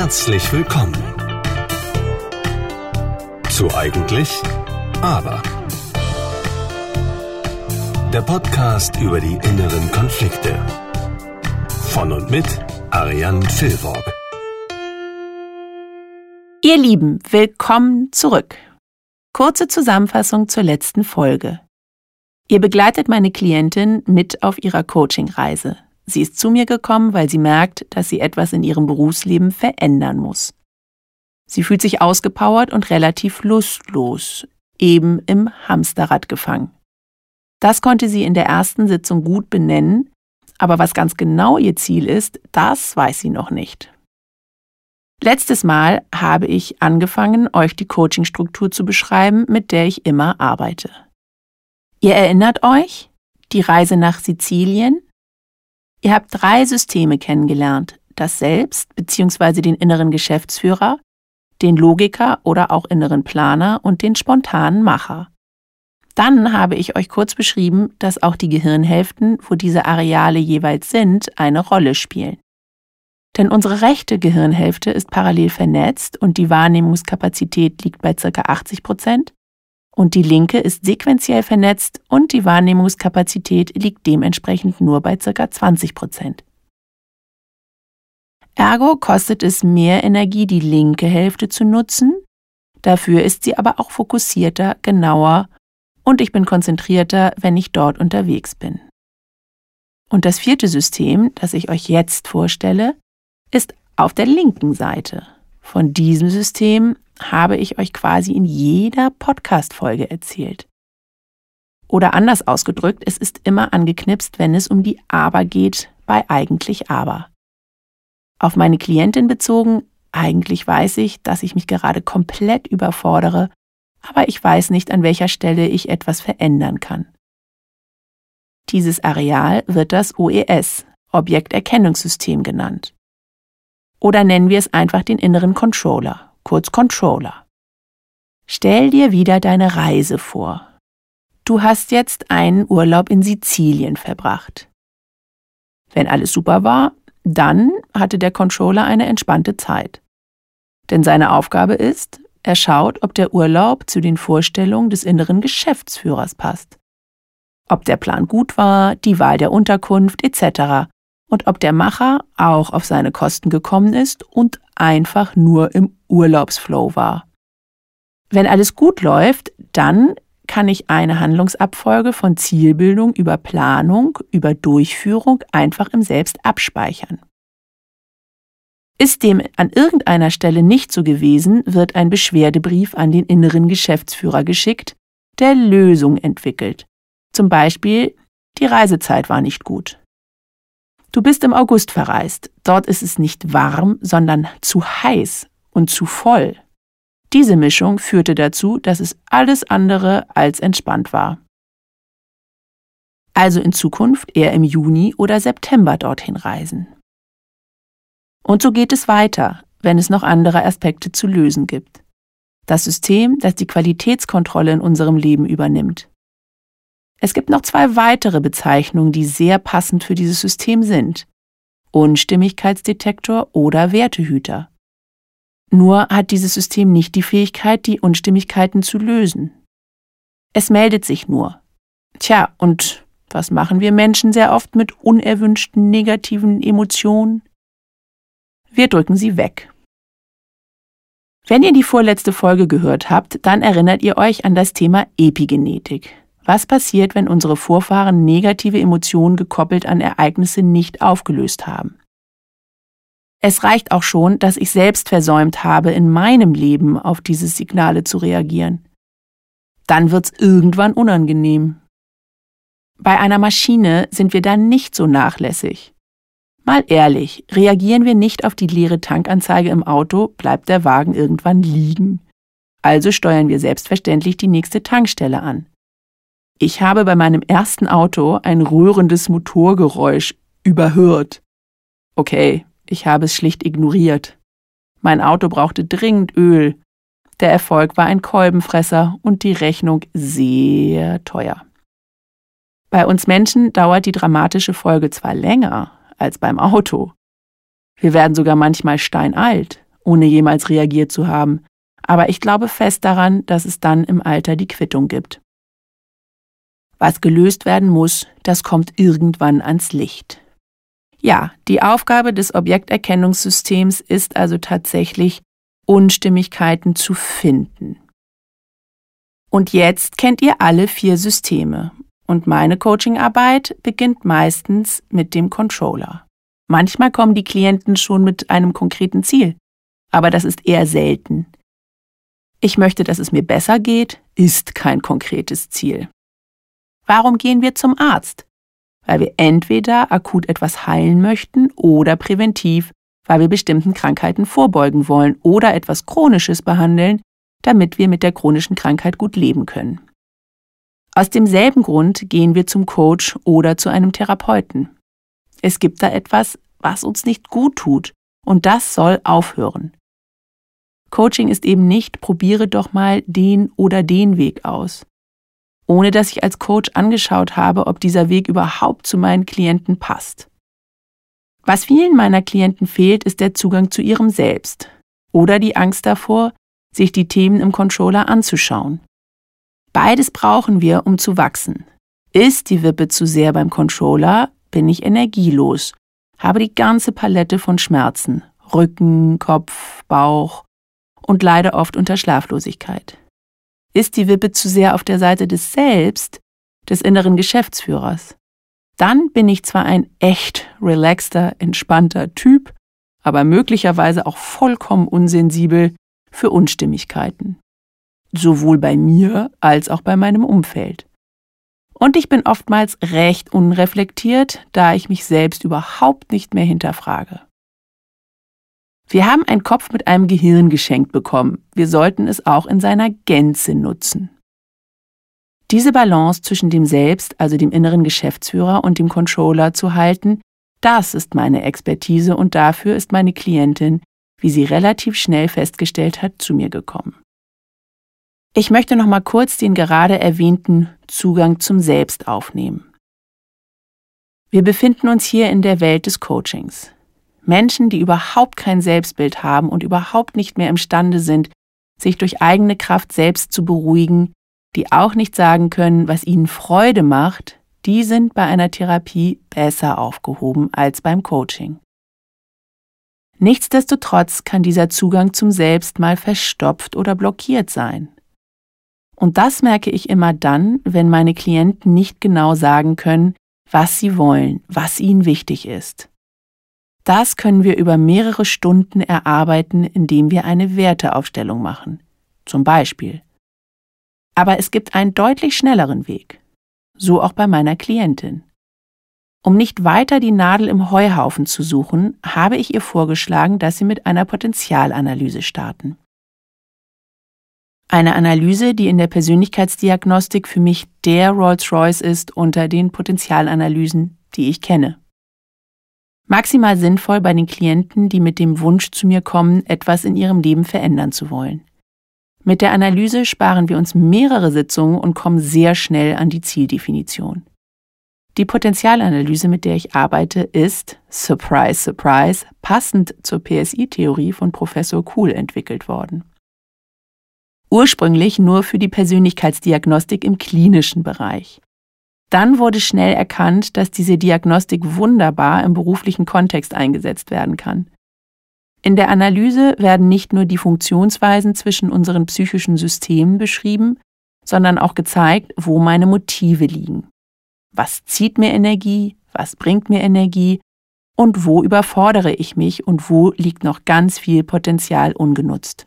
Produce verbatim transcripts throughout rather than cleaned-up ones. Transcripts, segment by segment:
Herzlich willkommen zu Eigentlich Aber. Der Podcast über die inneren Konflikte. Von und mit Ariane Filborg. Ihr Lieben, willkommen zurück. Kurze Zusammenfassung zur letzten Folge. Ihr begleitet meine Klientin mit auf ihrer Coachingreise. Sie ist zu mir gekommen, weil sie merkt, dass sie etwas in ihrem Berufsleben verändern muss. Sie fühlt sich ausgepowert und relativ lustlos, eben im Hamsterrad gefangen. Das konnte sie in der ersten Sitzung gut benennen, aber was ganz genau ihr Ziel ist, das weiß sie noch nicht. Letztes Mal habe ich angefangen, euch die Coachingstruktur zu beschreiben, mit der ich immer arbeite. Ihr erinnert euch? Die Reise nach Sizilien? Ihr habt drei Systeme kennengelernt, das Selbst bzw. den inneren Geschäftsführer, den Logiker oder auch inneren Planer und den spontanen Macher. Dann habe ich euch kurz beschrieben, dass auch die Gehirnhälften, wo diese Areale jeweils sind, eine Rolle spielen. Denn unsere rechte Gehirnhälfte ist parallel vernetzt und die Wahrnehmungskapazität liegt bei ca. achtzig Prozent und die linke ist sequenziell vernetzt und die Wahrnehmungskapazität liegt dementsprechend nur bei ca. zwanzig Prozent. Ergo kostet es mehr Energie, die linke Hälfte zu nutzen, dafür ist sie aber auch fokussierter, genauer und ich bin konzentrierter, wenn ich dort unterwegs bin. Und das vierte System, das ich euch jetzt vorstelle, ist auf der linken Seite. Von diesem System habe ich euch quasi in jeder Podcast-Folge erzählt. Oder anders ausgedrückt, es ist immer angeknipst, wenn es um die Aber geht, bei Eigentlich Aber. Auf meine Klientin bezogen, eigentlich weiß ich, dass ich mich gerade komplett überfordere, aber ich weiß nicht, an welcher Stelle ich etwas verändern kann. Dieses Areal wird das O E S, Objekterkennungssystem, genannt. Oder nennen wir es einfach den inneren Controller, kurz Controller. Stell dir wieder deine Reise vor. Du hast jetzt einen Urlaub in Sizilien verbracht. Wenn alles super war, dann hatte der Controller eine entspannte Zeit. Denn seine Aufgabe ist, er schaut, ob der Urlaub zu den Vorstellungen des inneren Geschäftsführers passt. Ob der Plan gut war, die Wahl der Unterkunft et cetera und ob der Macher auch auf seine Kosten gekommen ist und einfach nur im Urlaubsflow war. Wenn alles gut läuft, dann kann ich eine Handlungsabfolge von Zielbildung über Planung, über Durchführung einfach im Selbst abspeichern. Ist dem an irgendeiner Stelle nicht so gewesen, wird ein Beschwerdebrief an den inneren Geschäftsführer geschickt, der Lösung entwickelt. Zum Beispiel, die Reisezeit war nicht gut. Du bist im August verreist. Dort ist es nicht warm, sondern zu heiß und zu voll. Diese Mischung führte dazu, dass es alles andere als entspannt war. Also in Zukunft eher im Juni oder September dorthin reisen. Und so geht es weiter, wenn es noch andere Aspekte zu lösen gibt. Das System, das die Qualitätskontrolle in unserem Leben übernimmt. Es gibt noch zwei weitere Bezeichnungen, die sehr passend für dieses System sind. Unstimmigkeitsdetektor oder Wertehüter. Nur hat dieses System nicht die Fähigkeit, die Unstimmigkeiten zu lösen. Es meldet sich nur. Tja, und was machen wir Menschen sehr oft mit unerwünschten negativen Emotionen? Wir drücken sie weg. Wenn ihr die vorletzte Folge gehört habt, dann erinnert ihr euch an das Thema Epigenetik. Was passiert, wenn unsere Vorfahren negative Emotionen gekoppelt an Ereignisse nicht aufgelöst haben? Es reicht auch schon, dass ich selbst versäumt habe, in meinem Leben auf diese Signale zu reagieren. Dann wird's irgendwann unangenehm. Bei einer Maschine sind wir dann nicht so nachlässig. Mal ehrlich, reagieren wir nicht auf die leere Tankanzeige im Auto, bleibt der Wagen irgendwann liegen. Also steuern wir selbstverständlich die nächste Tankstelle an. Ich habe bei meinem ersten Auto ein röhrendes Motorgeräusch überhört. Okay, ich habe es schlicht ignoriert. Mein Auto brauchte dringend Öl. Der Erfolg war ein Kolbenfresser und die Rechnung sehr teuer. Bei uns Menschen dauert die dramatische Folge zwar länger als beim Auto. Wir werden sogar manchmal steinalt ohne jemals reagiert zu haben. Aber ich glaube fest daran, dass es dann im Alter die Quittung gibt. Was gelöst werden muss, das kommt irgendwann ans Licht. Ja, die Aufgabe des Objekterkennungssystems ist also tatsächlich, Unstimmigkeiten zu finden. Und jetzt kennt ihr alle vier Systeme. Und meine Coachingarbeit beginnt meistens mit dem Controller. Manchmal kommen die Klienten schon mit einem konkreten Ziel, aber das ist eher selten. Ich möchte, dass es mir besser geht, ist kein konkretes Ziel. Warum gehen wir zum Arzt? Weil wir entweder akut etwas heilen möchten oder präventiv, weil wir bestimmten Krankheiten vorbeugen wollen oder etwas Chronisches behandeln, damit wir mit der chronischen Krankheit gut leben können. Aus demselben Grund gehen wir zum Coach oder zu einem Therapeuten. Es gibt da etwas, was uns nicht gut tut, und das soll aufhören. Coaching ist eben nicht, probiere doch mal den oder den Weg aus, ohne dass ich als Coach angeschaut habe, ob dieser Weg überhaupt zu meinen Klienten passt. Was vielen meiner Klienten fehlt, ist der Zugang zu ihrem Selbst oder die Angst davor, sich die Themen im Controller anzuschauen. Beides brauchen wir, um zu wachsen. Ist die Wippe zu sehr beim Controller, bin ich energielos, habe die ganze Palette von Schmerzen, Rücken, Kopf, Bauch und leide oft unter Schlaflosigkeit. Ist die Wippe zu sehr auf der Seite des Selbst, des inneren Geschäftsführers, dann bin ich zwar ein echt relaxter, entspannter Typ, aber möglicherweise auch vollkommen unsensibel für Unstimmigkeiten. Sowohl bei mir als auch bei meinem Umfeld. Und ich bin oftmals recht unreflektiert, da ich mich selbst überhaupt nicht mehr hinterfrage. Wir haben einen Kopf mit einem Gehirn geschenkt bekommen. Wir sollten es auch in seiner Gänze nutzen. Diese Balance zwischen dem Selbst, also dem inneren Geschäftsführer, und dem Controller zu halten, das ist meine Expertise und dafür ist meine Klientin, wie sie relativ schnell festgestellt hat, zu mir gekommen. Ich möchte noch mal kurz den gerade erwähnten Zugang zum Selbst aufnehmen. Wir befinden uns hier in der Welt des Coachings. Menschen, die überhaupt kein Selbstbild haben und überhaupt nicht mehr imstande sind, sich durch eigene Kraft selbst zu beruhigen, die auch nicht sagen können, was ihnen Freude macht, die sind bei einer Therapie besser aufgehoben als beim Coaching. Nichtsdestotrotz kann dieser Zugang zum Selbst mal verstopft oder blockiert sein. Und das merke ich immer dann, wenn meine Klienten nicht genau sagen können, was sie wollen, was ihnen wichtig ist. Das können wir über mehrere Stunden erarbeiten, indem wir eine Werteaufstellung machen. Zum Beispiel. Aber es gibt einen deutlich schnelleren Weg. So auch bei meiner Klientin. Um nicht weiter die Nadel im Heuhaufen zu suchen, habe ich ihr vorgeschlagen, dass sie mit einer Potenzialanalyse starten. Eine Analyse, die in der Persönlichkeitsdiagnostik für mich der Rolls-Royce ist unter den Potenzialanalysen, die ich kenne. Maximal sinnvoll bei den Klienten, die mit dem Wunsch zu mir kommen, etwas in ihrem Leben verändern zu wollen. Mit der Analyse sparen wir uns mehrere Sitzungen und kommen sehr schnell an die Zieldefinition. Die Potenzialanalyse, mit der ich arbeite, ist, surprise, surprise, passend zur P S I-Theorie von Professor Kuhl entwickelt worden. Ursprünglich nur für die Persönlichkeitsdiagnostik im klinischen Bereich. Dann wurde schnell erkannt, dass diese Diagnostik wunderbar im beruflichen Kontext eingesetzt werden kann. In der Analyse werden nicht nur die Funktionsweisen zwischen unseren psychischen Systemen beschrieben, sondern auch gezeigt, wo meine Motive liegen. Was zieht mir Energie, was bringt mir Energie und wo überfordere ich mich und wo liegt noch ganz viel Potenzial ungenutzt.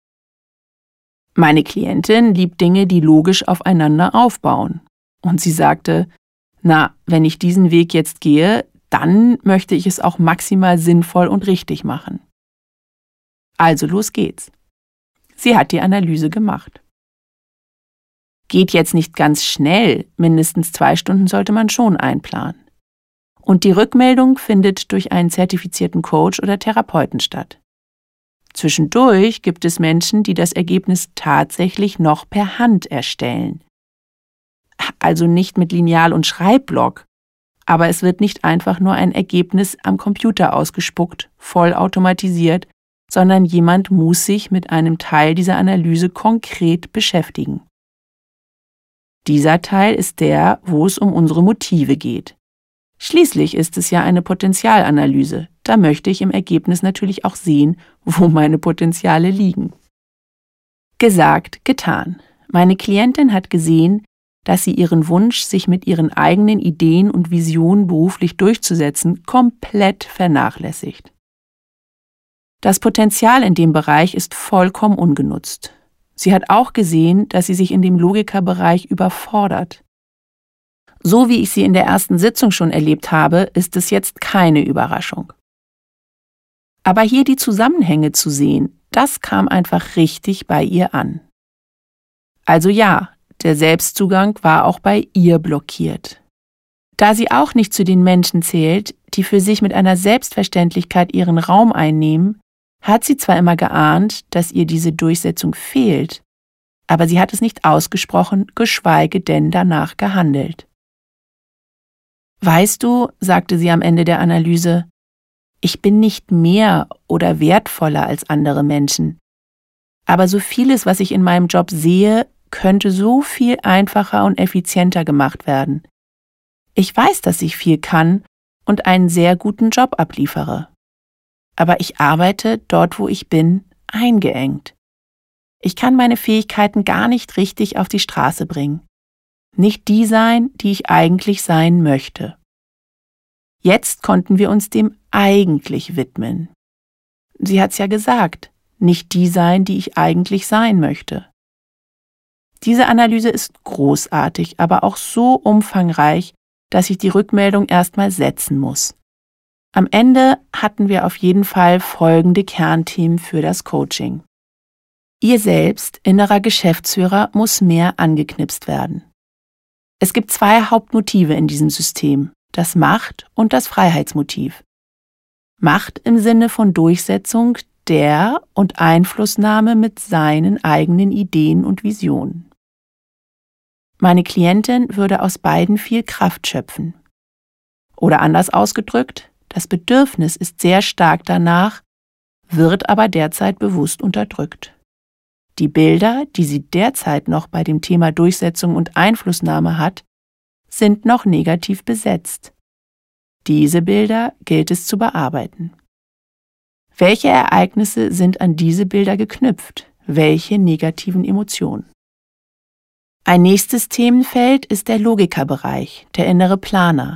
Meine Klientin liebt Dinge, die logisch aufeinander aufbauen. Und sie sagte, na, wenn ich diesen Weg jetzt gehe, dann möchte ich es auch maximal sinnvoll und richtig machen. Also los geht's. Sie hat die Analyse gemacht. Geht jetzt nicht ganz schnell, mindestens zwei Stunden sollte man schon einplanen. Und die Rückmeldung findet durch einen zertifizierten Coach oder Therapeuten statt. Zwischendurch gibt es Menschen, die das Ergebnis tatsächlich noch per Hand erstellen. Also nicht mit Lineal und Schreibblock, aber es wird nicht einfach nur ein Ergebnis am Computer ausgespuckt, vollautomatisiert, sondern jemand muss sich mit einem Teil dieser Analyse konkret beschäftigen. Dieser Teil ist der, wo es um unsere Motive geht. Schließlich ist es ja eine Potenzialanalyse. Da möchte ich im Ergebnis natürlich auch sehen, wo meine Potenziale liegen. Gesagt, getan. Meine Klientin hat gesehen, dass sie ihren Wunsch, sich mit ihren eigenen Ideen und Visionen beruflich durchzusetzen, komplett vernachlässigt. Das Potenzial in dem Bereich ist vollkommen ungenutzt. Sie hat auch gesehen, dass sie sich in dem Logikerbereich überfordert. So wie ich sie in der ersten Sitzung schon erlebt habe, ist es jetzt keine Überraschung. Aber hier die Zusammenhänge zu sehen, das kam einfach richtig bei ihr an. Also ja, der Selbstzugang war auch bei ihr blockiert. Da sie auch nicht zu den Menschen zählt, die für sich mit einer Selbstverständlichkeit ihren Raum einnehmen, hat sie zwar immer geahnt, dass ihr diese Durchsetzung fehlt, aber sie hat es nicht ausgesprochen, geschweige denn danach gehandelt. Weißt du, sagte sie am Ende der Analyse, ich bin nicht mehr oder wertvoller als andere Menschen. Aber so vieles, was ich in meinem Job sehe, könnte so viel einfacher und effizienter gemacht werden. Ich weiß, dass ich viel kann und einen sehr guten Job abliefere. Aber ich arbeite dort, wo ich bin, eingeengt. Ich kann meine Fähigkeiten gar nicht richtig auf die Straße bringen. Nicht die sein, die ich eigentlich sein möchte. Jetzt konnten wir uns dem eigentlich widmen. Sie hat's ja gesagt, nicht die sein, die ich eigentlich sein möchte. Diese Analyse ist großartig, aber auch so umfangreich, dass ich die Rückmeldung erstmal setzen muss. Am Ende hatten wir auf jeden Fall folgende Kernthemen für das Coaching. Ihr selbst, innerer Geschäftsführer, muss mehr angeknipst werden. Es gibt zwei Hauptmotive in diesem System, das Macht- und das Freiheitsmotiv. Macht im Sinne von Durchsetzung der und Einflussnahme mit seinen eigenen Ideen und Visionen. Meine Klientin würde aus beiden viel Kraft schöpfen. Oder anders ausgedrückt, das Bedürfnis ist sehr stark danach, wird aber derzeit bewusst unterdrückt. Die Bilder, die sie derzeit noch bei dem Thema Durchsetzung und Einflussnahme hat, sind noch negativ besetzt. Diese Bilder gilt es zu bearbeiten. Welche Ereignisse sind an diese Bilder geknüpft? Welche negativen Emotionen? Ein nächstes Themenfeld ist der Logikerbereich, der innere Planer.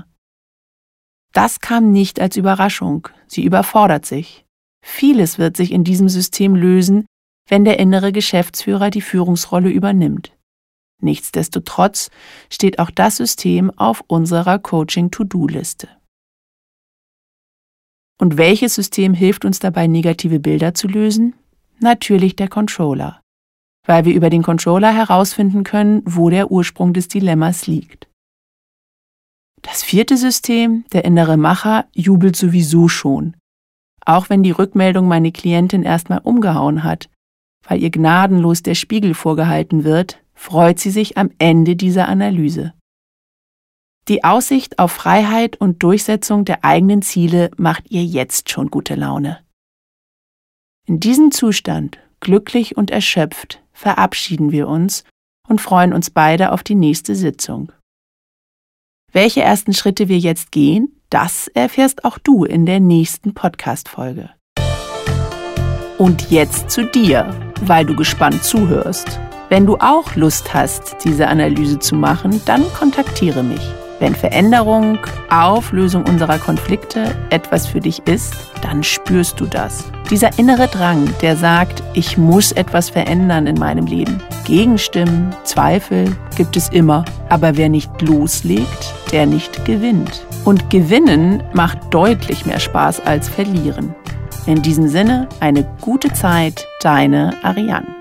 Das kam nicht als Überraschung, sie überfordert sich. Vieles wird sich in diesem System lösen, wenn der innere Geschäftsführer die Führungsrolle übernimmt. Nichtsdestotrotz steht auch das System auf unserer Coaching-To-Do-Liste. Und welches System hilft uns dabei, negative Bilder zu lösen? Natürlich der Controller, weil wir über den Controller herausfinden können, wo der Ursprung des Dilemmas liegt. Das vierte System, der innere Macher, jubelt sowieso schon, auch wenn die Rückmeldung meine Klientin erstmal umgehauen hat, weil ihr gnadenlos der Spiegel vorgehalten wird, freut sie sich am Ende dieser Analyse. Die Aussicht auf Freiheit und Durchsetzung der eigenen Ziele macht ihr jetzt schon gute Laune. In diesem Zustand, glücklich und erschöpft, verabschieden wir uns und freuen uns beide auf die nächste Sitzung. Welche ersten Schritte wir jetzt gehen, das erfährst auch du in der nächsten Podcast-Folge. Und jetzt zu dir, weil du gespannt zuhörst. Wenn du auch Lust hast, diese Analyse zu machen, dann kontaktiere mich. Wenn Veränderung, Auflösung unserer Konflikte etwas für dich ist, dann spürst du das. Dieser innere Drang, der sagt, ich muss etwas verändern in meinem Leben. Gegenstimmen, Zweifel gibt es immer, aber wer nicht loslegt, der nicht gewinnt. Und gewinnen macht deutlich mehr Spaß als verlieren. In diesem Sinne, eine gute Zeit, deine Ariane.